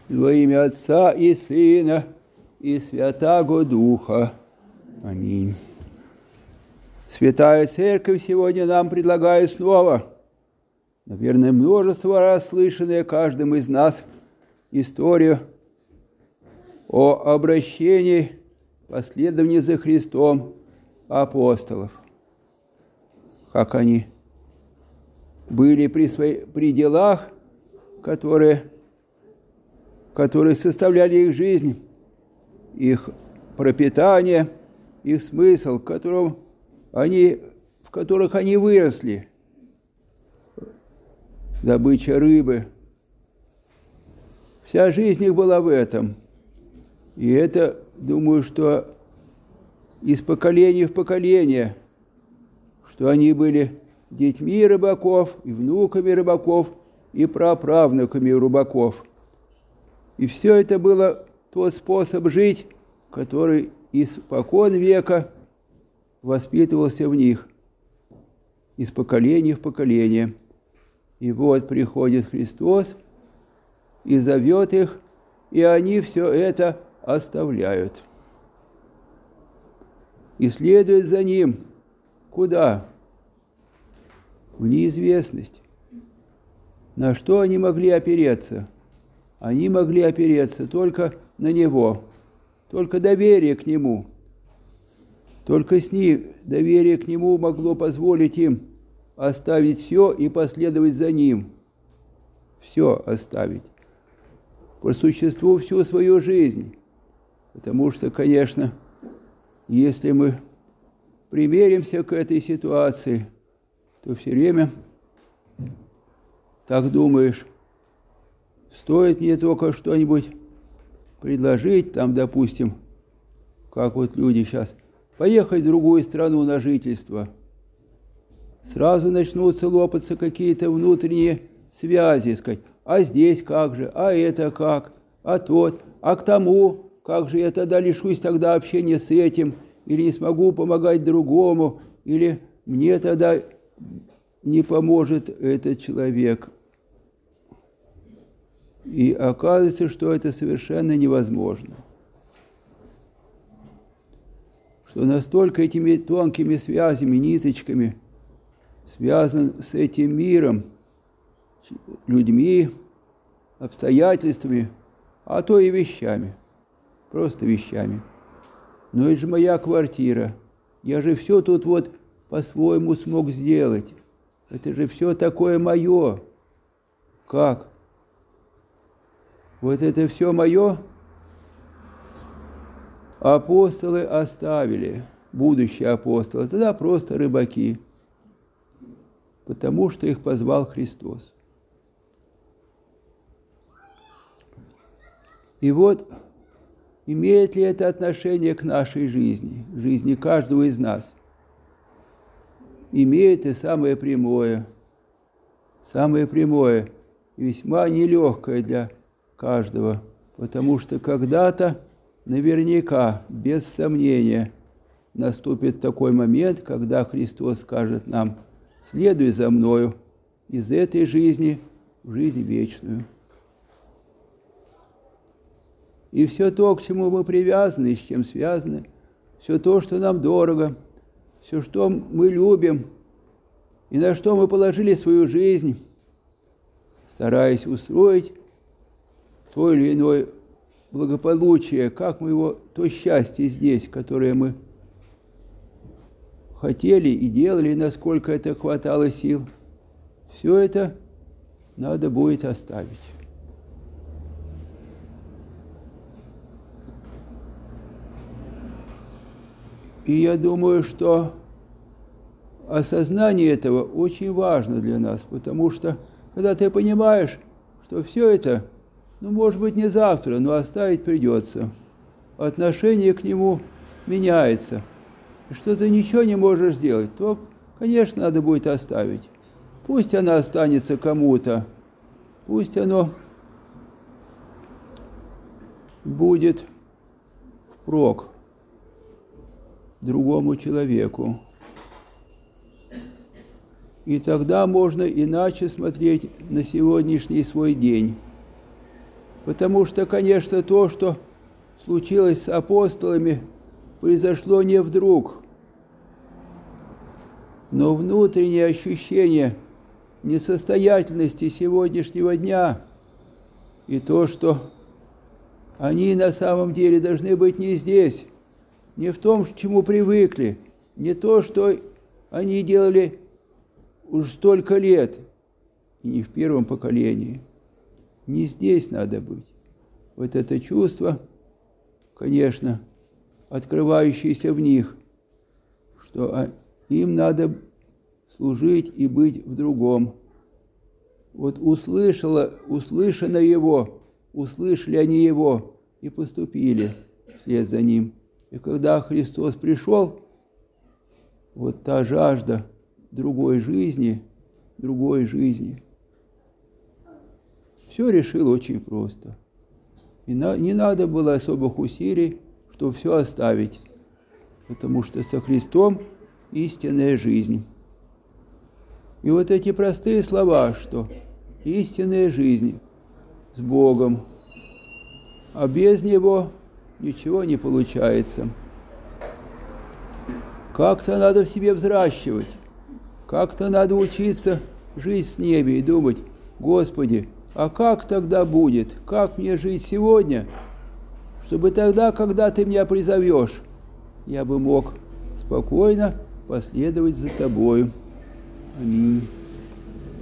Во имя Отца и Сына и Святаго Духа. Аминь. Святая Церковь сегодня нам предлагает снова, наверное, множество раз слышанное каждым из нас, историю о обращении последователей за Христом апостолов. Как они были при делах, которые составляли их жизнь, их пропитание, их смысл, в которых они выросли. Добыча рыбы. Вся жизнь их была в этом. И это, думаю, что из поколения в поколение, что они были детьми рыбаков, и внуками рыбаков, и праправнуками рыбаков. И все это было тот способ жить, который испокон века воспитывался в них, из поколения в поколение. И вот приходит Христос и зовет их, и они все это оставляют. И следуют за Ним. Куда? В неизвестность. На что они могли опереться? Они могли опереться только на Него, только доверие к Нему. Только с Ним доверие к Нему могло позволить им оставить все и последовать за Ним. Все оставить. По существу всю свою жизнь. Потому что, конечно, если мы примеримся к этой ситуации, то все время так думаешь, стоит мне только что-нибудь предложить, там, допустим, как вот люди сейчас, поехать в другую страну на жительство. Сразу начнутся лопаться какие-то внутренние связи, сказать, а здесь как же, а это как, а тот, а к тому, как же я тогда лишусь тогда общения с этим, или не смогу помогать другому, или мне тогда не поможет этот человек. И оказывается, что это совершенно невозможно. Что настолько этими тонкими связями, ниточками связан с этим миром, людьми, обстоятельствами, а то и вещами, просто вещами. Но это же моя квартира, я же все тут вот по-своему смог сделать. Это же все такое мое. Как? Вот это все мое апостолы оставили, будущие апостолы, тогда просто рыбаки, потому что их позвал Христос. И вот, имеет ли это отношение к нашей жизни, жизни каждого из нас? Имеет и самое прямое и весьма нелегкое для каждого, потому что когда-то, наверняка, без сомнения, наступит такой момент, когда Христос скажет нам: «Следуй за Мною из этой жизни в жизнь вечную». И все то, к чему мы привязаны и с чем связаны, все то, что нам дорого, все, что мы любим и на что мы положили свою жизнь, стараясь устроить то или иное благополучие, как мы его, то счастье здесь, которое мы хотели и делали, насколько это хватало сил, все это надо будет оставить. И я думаю, что осознание этого очень важно для нас, потому что, когда ты понимаешь, что все это, может быть, не завтра, но оставить придется, отношение к нему меняется, и что ты ничего не можешь сделать, то, конечно, надо будет оставить. Пусть она останется кому-то, пусть оно будет впрок другому человеку. И тогда можно иначе смотреть на сегодняшний свой день. Потому что, конечно, то, что случилось с апостолами, произошло не вдруг. Но внутреннее ощущение несостоятельности сегодняшнего дня и то, что они на самом деле должны быть не здесь, не в том, к чему привыкли, не то, что они делали уж столько лет, и не в первом поколении. Не здесь надо быть. Вот это чувство, конечно, открывающееся в них, что им надо служить и быть в другом. Вот услышано его, услышали они его и поступили вслед за ним. И когда Христос пришел, вот та жажда другой жизни, все решил очень просто. И не надо было особых усилий, чтобы все оставить, потому что со Христом истинная жизнь. И вот эти простые слова, что истинная жизнь с Богом, а без Него ничего не получается. Как-то надо в себе взращивать, как-то надо учиться жить с небе и думать: Господи, а как тогда будет? Как мне жить сегодня, чтобы тогда, когда Ты меня призовешь, я бы мог спокойно последовать за Тобою. Аминь.